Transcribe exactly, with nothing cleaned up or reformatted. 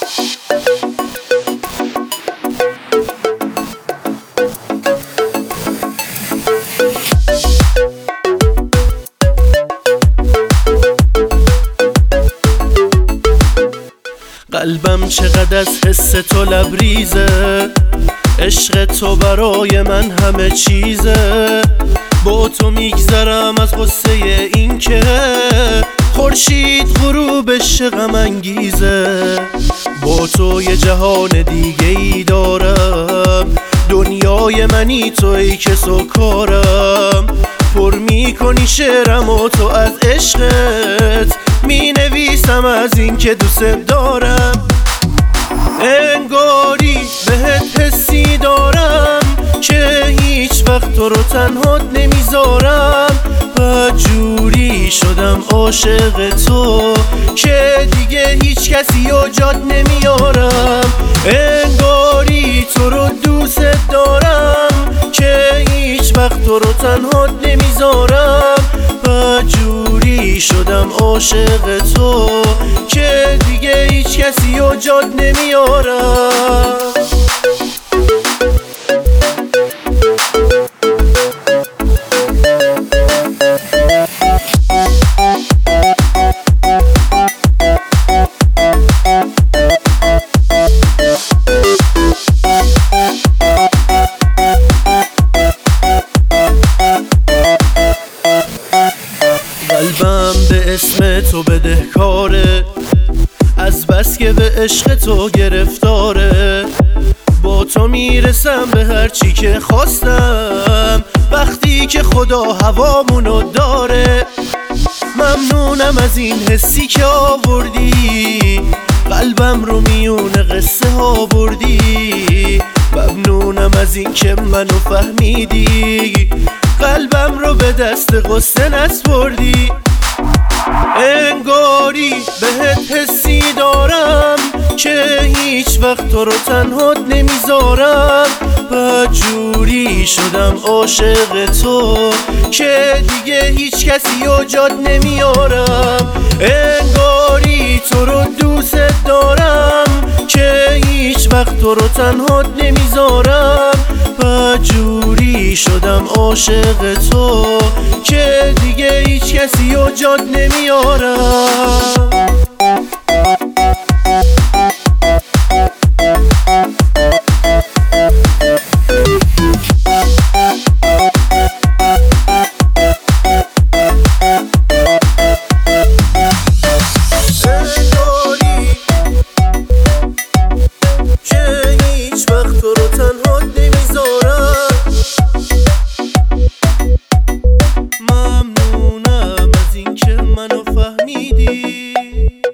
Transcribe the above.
قلبم چقدر از حس تو لبریزه، عشق تو برای من همه چیزه. با تو میگذرم از غصه این که خورشید غروبش غم انگیزه. با تو یه جهان دیگه ای دارم، دنیای منی تو ای کس و کارم. پر میکنی شعرم و تو از عشقت، می نویسم از این که دوست دارم. انگاری بهت حسی دارم که هیچ وقت تو رو تنها نمیذارم. و جوری شدم عاشق تو که دیگه هیچ کسی و جات نمیارم. انگاری تو رو دوست دارم که هیچ وقت تو رو تنها نمیذارم. و جوری شدم عاشق تو که دیگه هیچ کسی و جات نمیارم. قلبم به اسم تو بدهکاره، از بس که به عشق تو گرفتاره. با تو میرسم به هر چی که خواستم، وقتی که خدا هوامونو داره. ممنونم از این حسی که آوردی، قلبم رو میون قصه ها بردی. ممنونم از این که منو فهمیدی، قلبم رو به دست غصه نسپردی. انگاری بهت حسی دارم که هیچ وقت تو رو تنها نمیذارم. و جوری شدم عاشق تو که دیگه هیچ کسی و جات نمیارم. انگاری تو رو دوست دارم که هیچ وقت تو رو تنها نمیذارم. و جوری شدم عاشق تو که دیگه هیچ کسی و جات نمیارم. ممنونم از این که منو فهمیدی.